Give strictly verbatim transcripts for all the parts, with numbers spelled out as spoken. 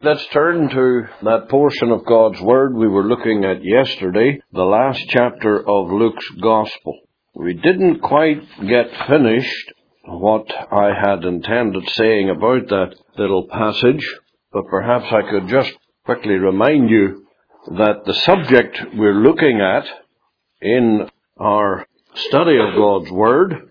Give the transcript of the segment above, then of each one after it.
Let's turn to that portion of God's Word we were looking at yesterday, the last chapter of Luke's Gospel. We didn't quite get finished what I had intended saying about that little passage, but perhaps I could just quickly remind you that the subject we're looking at in our study of God's Word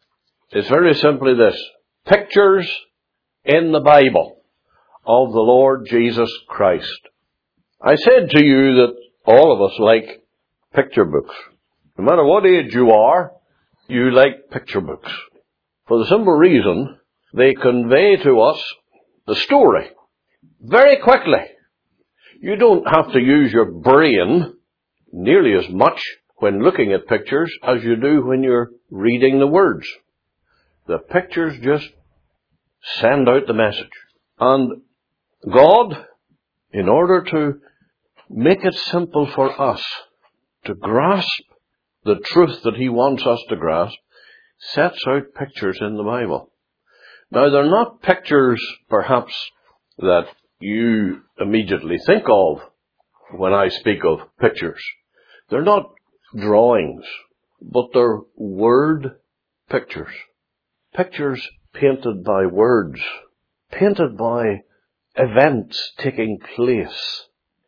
is very simply this: pictures in the Bible of the Lord Jesus Christ. I said to you that all of us like picture books. No matter what age you are, you like picture books. For the simple reason, they convey to us the story very quickly. You don't have to use your brain nearly as much when looking at pictures as you do when you're reading the words. The pictures just send out the message. And God, in order to make it simple for us to grasp the truth that He wants us to grasp, sets out pictures in the Bible. Now, they're not pictures, perhaps, that you immediately think of when I speak of pictures. They're not drawings, but they're word pictures. Pictures painted by words, painted by events taking place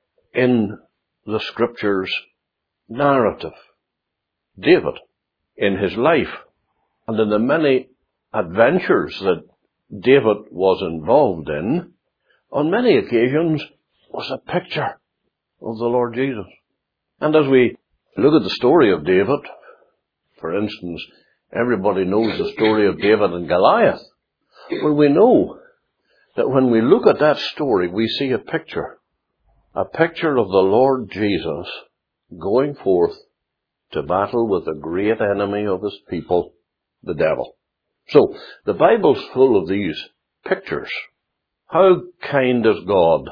in the Scripture's narrative. David, in his life, and in the many adventures that David was involved in, on many occasions was a picture of the Lord Jesus. And as we look at the story of David, for instance, everybody knows the story of David and Goliath. Well, we know that when we look at that story, we see a picture, a picture of the Lord Jesus going forth to battle with the great enemy of His people, the devil. So, the Bible's full of these pictures. How kind is God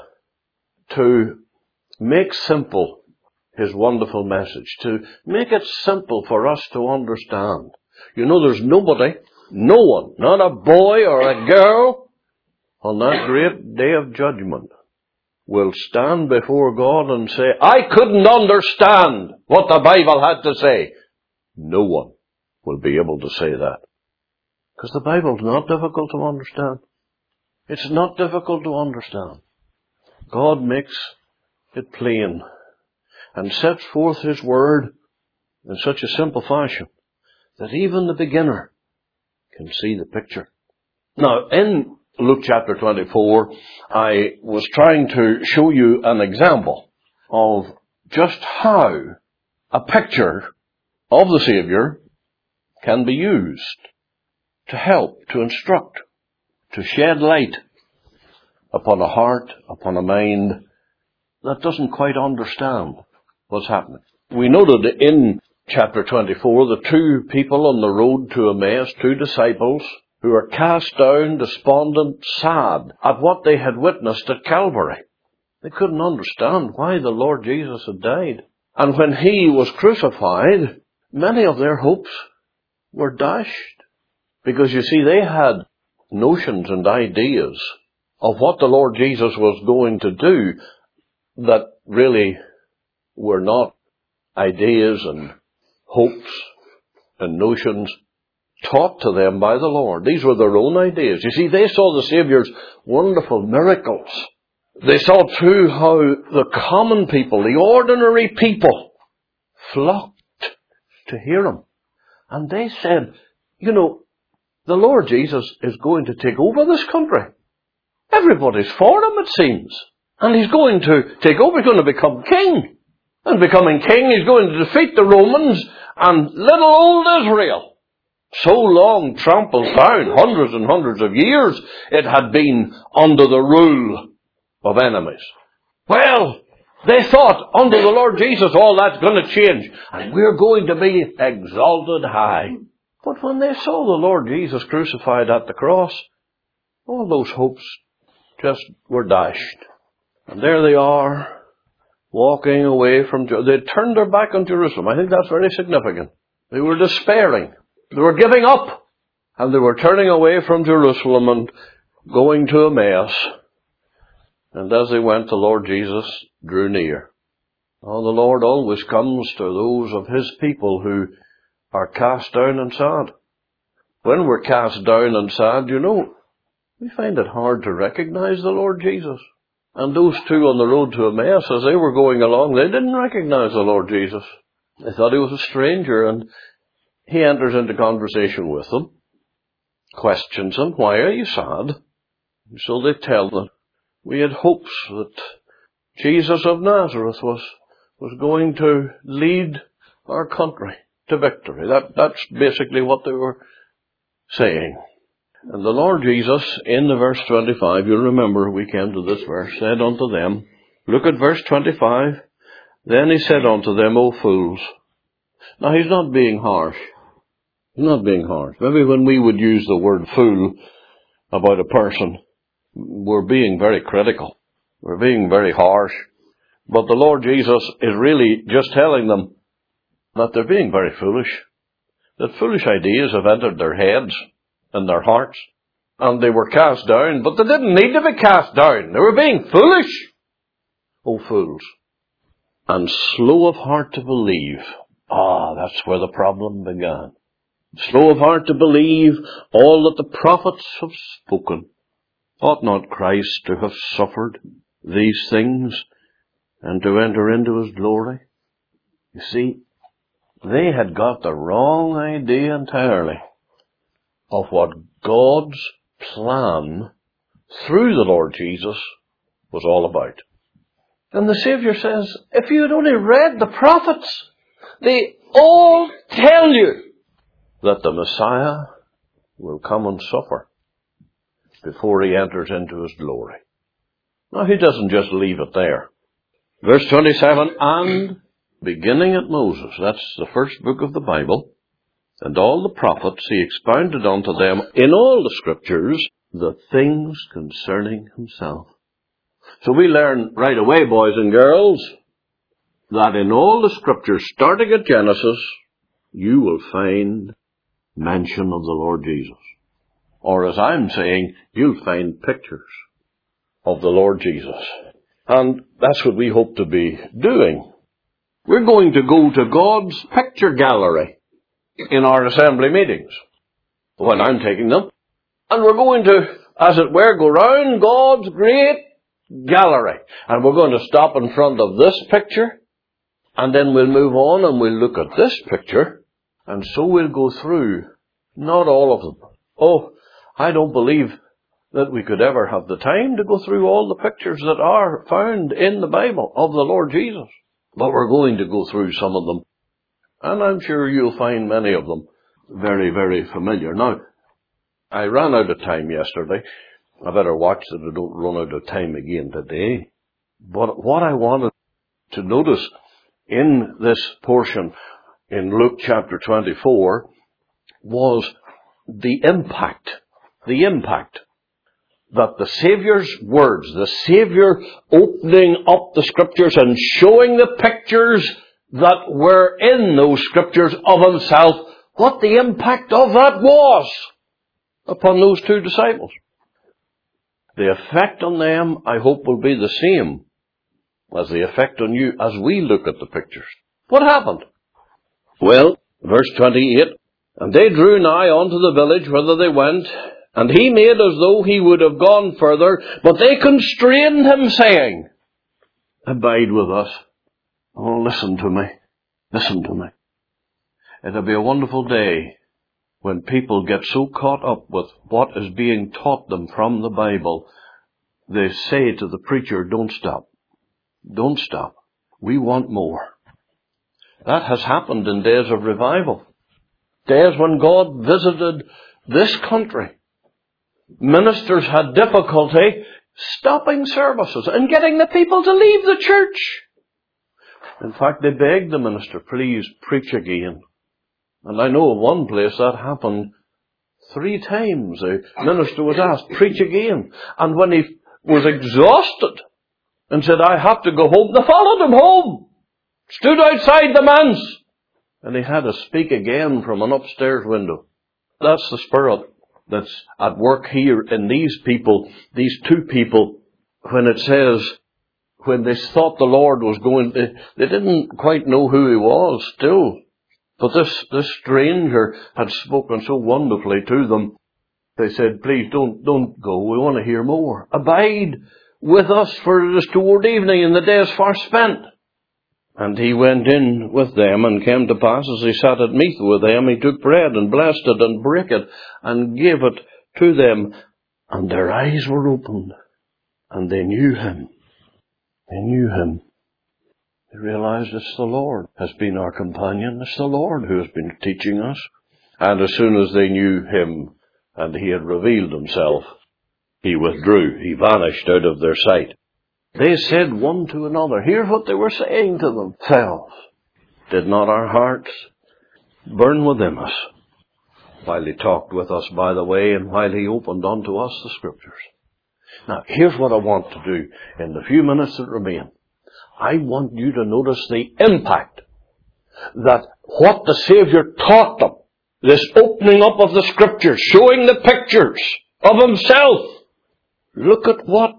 to make simple His wonderful message, to make it simple for us to understand. You know, there's nobody, no one, not a boy or a girl, on that great day of judgment, will stand before God and say, I couldn't understand what the Bible had to say. No one will be able to say that. Because the Bible's not difficult to understand. It's not difficult to understand. God makes it plain and sets forth His Word in such a simple fashion that even the beginner can see the picture. Now, in Luke chapter twenty-four, I was trying to show you an example of just how a picture of the Savior can be used to help, to instruct, to shed light upon a heart, upon a mind that doesn't quite understand what's happening. We noted in chapter twenty-four the two people on the road to Emmaus, two disciples, who were cast down, despondent, sad at what they had witnessed at Calvary. They couldn't understand why the Lord Jesus had died. And when He was crucified, many of their hopes were dashed. Because you see, they had notions and ideas of what the Lord Jesus was going to do that really were not ideas and hopes and notions taught to them by the Lord. These were their own ideas. You see, they saw the Saviour's wonderful miracles. They saw too how the common people, the ordinary people, flocked to hear Him. And they said, you know, the Lord Jesus is going to take over this country. Everybody's for Him, it seems. And He's going to take over, He's going to become king. And becoming king, He's going to defeat the Romans and little old Israel. So long trampled down, hundreds and hundreds of years, it had been under the rule of enemies. Well, they thought, under the Lord Jesus, all that's going to change, and we're going to be exalted high. But when they saw the Lord Jesus crucified at the cross, all those hopes just were dashed. And there they are, walking away from Jerusalem. They turned their back on Jerusalem. I think that's very significant. They were despairing. They were giving up. And they were turning away from Jerusalem and going to Emmaus. And as they went, the Lord Jesus drew near. Oh, the Lord always comes to those of His people who are cast down and sad. When we're cast down and sad, you know, we find it hard to recognize the Lord Jesus. And those two on the road to Emmaus, as they were going along, they didn't recognize the Lord Jesus. They thought He was a stranger, and He enters into conversation with them, questions them, why are you sad? And so they tell them, we had hopes that Jesus of Nazareth was, was going to lead our country to victory. That, that's basically what they were saying. And the Lord Jesus, in the verse twenty-five, you'll remember we came to this verse, said unto them, look at verse twenty-five, then He said unto them, O fools. Now He's not being harsh. He's not being harsh. Maybe when we would use the word fool about a person, we're being very critical. We're being very harsh. But the Lord Jesus is really just telling them that they're being very foolish. That foolish ideas have entered their heads and their hearts, and they were cast down, but they didn't need to be cast down. They were being foolish. Oh, fools. And slow of heart to believe. Ah, that's where the problem began. Slow of heart to believe all that the prophets have spoken. Ought not Christ to have suffered these things and to enter into His glory? You see, they had got the wrong idea entirely of what God's plan through the Lord Jesus was all about. And the Savior says, if you had only read the prophets, they all tell you that the Messiah will come and suffer before He enters into His glory. Now, He doesn't just leave it there. Verse twenty-seven, and beginning at Moses, that's the first book of the Bible, and all the prophets, He expounded unto them in all the Scriptures the things concerning Himself. So we learn right away, boys and girls, that in all the Scriptures, starting at Genesis, you will find mention of the Lord Jesus. Or as I'm saying, you'll find pictures of the Lord Jesus. And that's what we hope to be doing. We're going to go to God's picture gallery in our assembly meetings, when I'm taking them. And we're going to, as it were, go round God's great gallery. And we're going to stop in front of this picture, and then we'll move on and we'll look at this picture, and so we'll go through, not all of them. Oh, I don't believe that we could ever have the time to go through all the pictures that are found in the Bible of the Lord Jesus. But we're going to go through some of them. And I'm sure you'll find many of them very, very familiar. Now, I ran out of time yesterday. I better watch that I don't run out of time again today. But what I wanted to notice in this portion in Luke chapter twenty-four was the impact, the impact that the Saviour's words, the Saviour opening up the Scriptures and showing the pictures that were in those Scriptures of Himself, what the impact of that was upon those two disciples. The effect on them, I hope, will be the same as the effect on you as we look at the pictures. What happened? Well, verse twenty-eight, and they drew nigh unto the village whither they went, and He made as though He would have gone further, but they constrained Him, saying, abide with us. Oh, listen to me. Listen to me. It'll be a wonderful day when people get so caught up with what is being taught them from the Bible, they say to the preacher, don't stop. Don't stop. We want more. That has happened in days of revival. Days when God visited this country. Ministers had difficulty stopping services and getting the people to leave the church. In fact, they begged the minister, please preach again. And I know of one place that happened three times. The minister was asked, preach again. And when he was exhausted and said, I have to go home, they followed him home. Stood outside the manse. And he had to speak again from an upstairs window. That's the spirit that's at work here in these people, these two people when it says, when they thought the Lord was going, they, they didn't quite know who he was still. But this, this stranger had spoken so wonderfully to them. They said, please don't, don't go. We want to hear more. Abide with us, for it is toward evening and the day is far spent. And he went in with them, and came to pass as he sat at meat with them, he took bread and blessed it and brake it and gave it to them. And their eyes were opened, and they knew him. They knew him. They realized it's the Lord has been our companion. It's the Lord who has been teaching us. And as soon as they knew him, and he had revealed himself, he withdrew. He vanished out of their sight. They said one to another, hear what they were saying to themselves. Did not our hearts burn within us while he talked with us by the way, and while he opened unto us the Scriptures? Now, here's what I want to do in the few minutes that remain. I want you to notice the impact that what the Saviour taught them, this opening up of the Scriptures, showing the pictures of himself. Look at what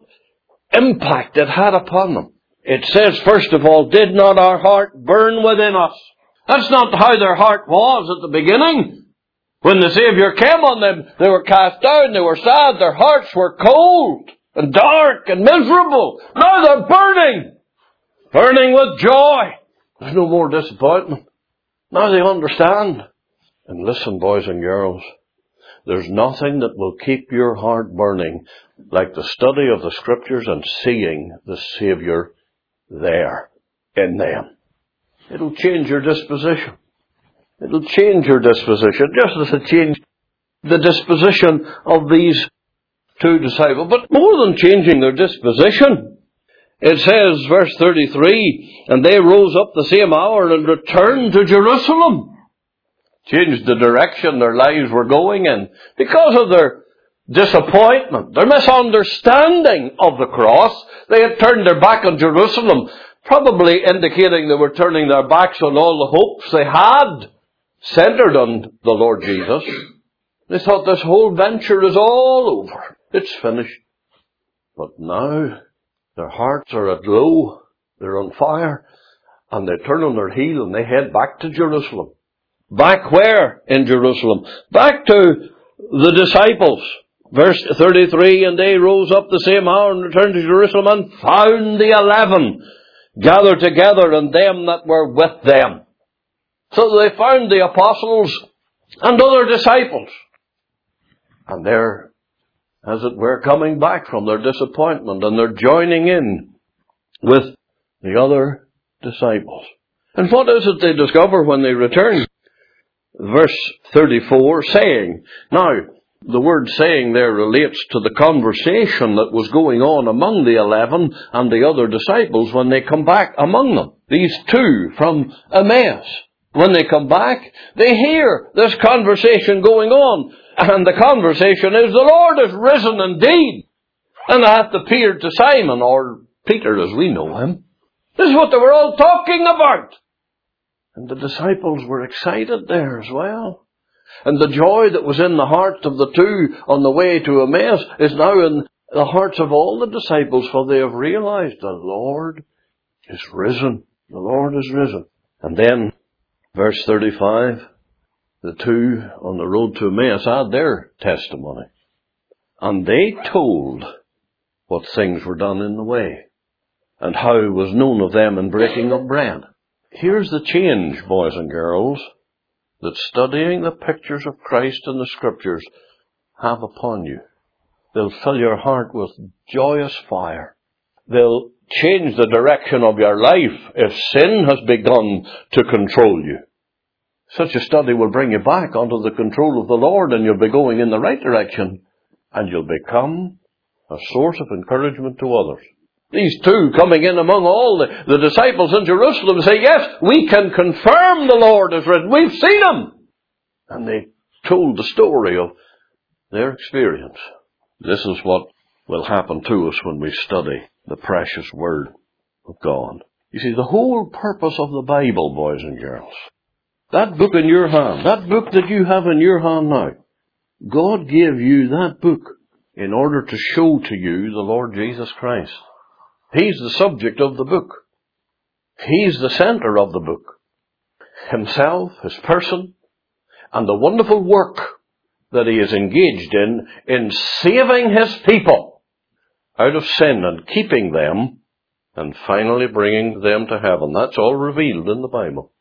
impact it had upon them. It says, first of all, did not our heart burn within us? That's not how their heart was at the beginning. When the Saviour came on them, they were cast down, they were sad, their hearts were cold and dark and miserable. Now they're burning, burning with joy. There's no more disappointment. Now they understand. And listen, boys and girls, there's nothing that will keep your heart burning like the study of the Scriptures and seeing the Saviour there in them. It'll change your disposition. It'll change your disposition, just as it changed the disposition of these two disciples. But more than changing their disposition, it says, verse thirty-three, and they rose up the same hour and returned to Jerusalem. Changed the direction their lives were going in because of their disappointment, their misunderstanding of the cross. They had turned their back on Jerusalem, probably indicating they were turning their backs on all the hopes they had centered on the Lord Jesus. They thought this whole venture is all over. It's finished. But now their hearts are aglow. They're on fire. And they turn on their heel and they head back to Jerusalem. Back where in Jerusalem? Back to the disciples. Verse thirty-three, and they rose up the same hour and returned to Jerusalem and found the eleven gathered together and them that were with them. So they found the apostles and other disciples. And they're, as it were, coming back from their disappointment, and they're joining in with the other disciples. And what is it they discover when they return? Verse thirty-four, saying. Now, the word saying there relates to the conversation that was going on among the eleven and the other disciples when they come back among them. These two from Emmaus. When they come back, they hear this conversation going on. And the conversation is, the Lord is risen indeed, and hath appeared to Simon, or Peter as we know him. This is what they were all talking about. And the disciples were excited there as well. And the joy that was in the hearts of the two on the way to Emmaus is now in the hearts of all the disciples, for they have realized the Lord is risen. The Lord is risen. And then, verse thirty-five, the two on the road to Emmaus had their testimony. And they told what things were done in the way, and how it was known of them in breaking of bread. Here's the change, boys and girls, that studying the pictures of Christ in the Scriptures have upon you. They'll fill your heart with joyous fire. They'll change the direction of your life if sin has begun to control you. Such a study will bring you back under the control of the Lord, and you'll be going in the right direction, and you'll become a source of encouragement to others. These two coming in among all the, the disciples in Jerusalem say, yes, we can confirm the Lord is risen. We've seen him. And they told the story of their experience. This is what will happen to us when we study the precious Word of God. You see, the whole purpose of the Bible, boys and girls, that book in your hand, that book that you have in your hand now, God gave you that book in order to show to you the Lord Jesus Christ. He's the subject of the book. He's the center of the book. Himself, His person, and the wonderful work that He is engaged in, in saving His people out of sin and keeping them, and finally bringing them to heaven. That's all revealed in the Bible.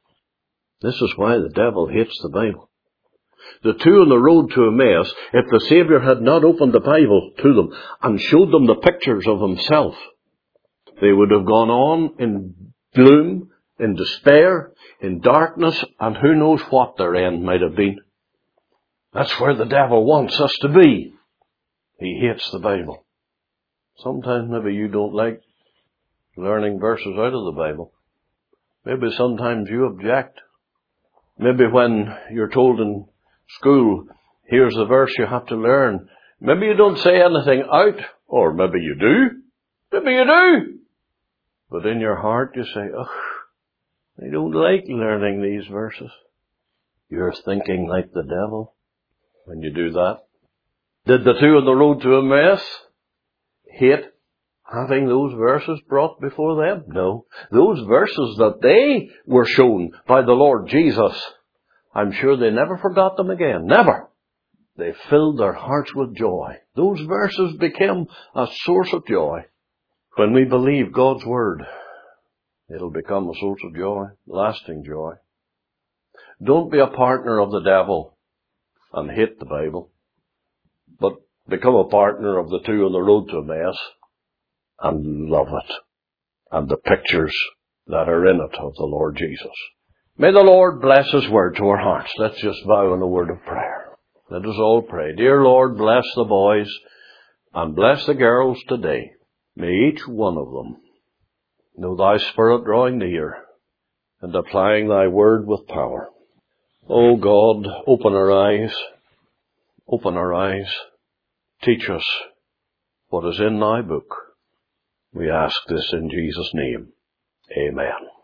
This is why the devil hates the Bible. The two on the road to Emmaus, if the Saviour had not opened the Bible to them and showed them the pictures of Himself, they would have gone on in gloom, in despair, in darkness, and who knows what their end might have been. That's where the devil wants us to be. He hates the Bible. Sometimes maybe you don't like learning verses out of the Bible. Maybe sometimes you object. Maybe when you're told in school, here's the verse you have to learn, maybe you don't say anything out, or maybe you do. Maybe you do. But in your heart you say, ugh, I don't like learning these verses. You're thinking like the devil when you do that. Did the two on the road to Emmaus hate having those verses brought before them? No. Those verses that they were shown by the Lord Jesus, I'm sure they never forgot them again. Never. They filled their hearts with joy. Those verses became a source of joy. When we believe God's Word, it'll become a source of joy, lasting joy. Don't be a partner of the devil and hate the Bible, but become a partner of the two on the road to Emmaus and love it and the pictures that are in it of the Lord Jesus. May the Lord bless His Word to our hearts. Let's just vow in a word of prayer. Let us all pray. Dear Lord, bless the boys and bless the girls today. May each one of them know Thy Spirit drawing near and applying Thy Word with power. O God, open our eyes, open our eyes, teach us what is in Thy book. We ask this in Jesus' name. Amen.